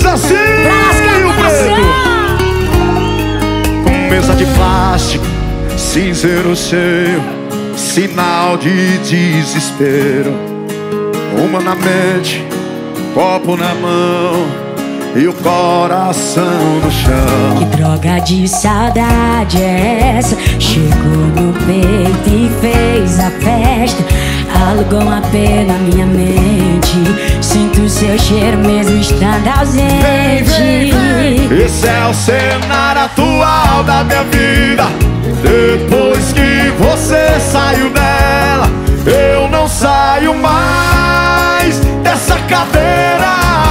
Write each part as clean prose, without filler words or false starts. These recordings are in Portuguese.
assim, o preto. Com mesa de plástico, cinzeiro cheio, sinal de desespero. Uma na mente, copo na mão e o coração no chão. Que droga de saudade é essa? Chegou no peito e fez a festa. Alugou um AP na minha mente. Sinto seu cheiro mesmo estando ausente. Vem. Esse é o cenário atual da minha vida. Depois que você saiu dela, eu não saio mais dessa cadeira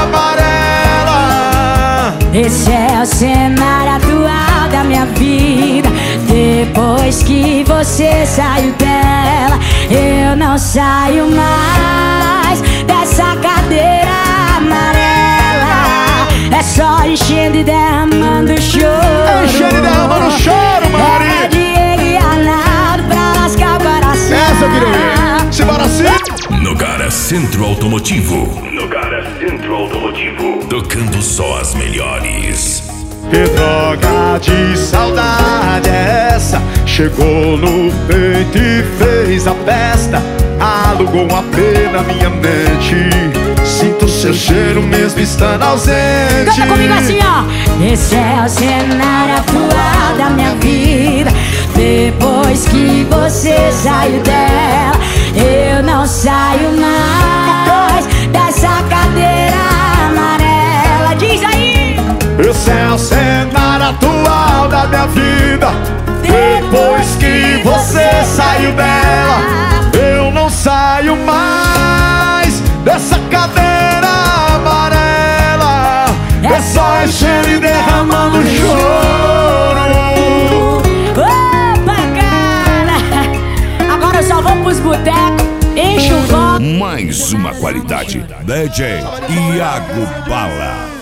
amarela. Esse é o cenário atual da minha vida. Depois que você saiu dela, eu não saio mais dessa cadeira amarela. É só enchendo e derramando choro. Enchendo e derramando choro, Mari. É Diego e Arnaldo pra lascar o coração. Essa eu queria ver. Simbora assim. Nogara Centro Automotivo. Nogara Centro Automotivo. Tocando só as melhores. Que droga de saudade é essa? Chegou no peito e fez a festa. Alugou um AP na minha mente. Sinto seu cheiro mesmo estando ausente. Canta comigo assim, ó. Esse é o cenário atual da minha vida. Depois que você saiu dela, eu não saio mais dessa cadeira amarela. Diz aí! Esse é o cenário atual da minha vida. Depois que você saiu dela, eu não saio mais dessa cadeira amarela. É só enchendo e derramando choro. Opa, cara! Agora eu só vou pros botecos, encho o copo. Mais uma qualidade. DJ Iago Bala.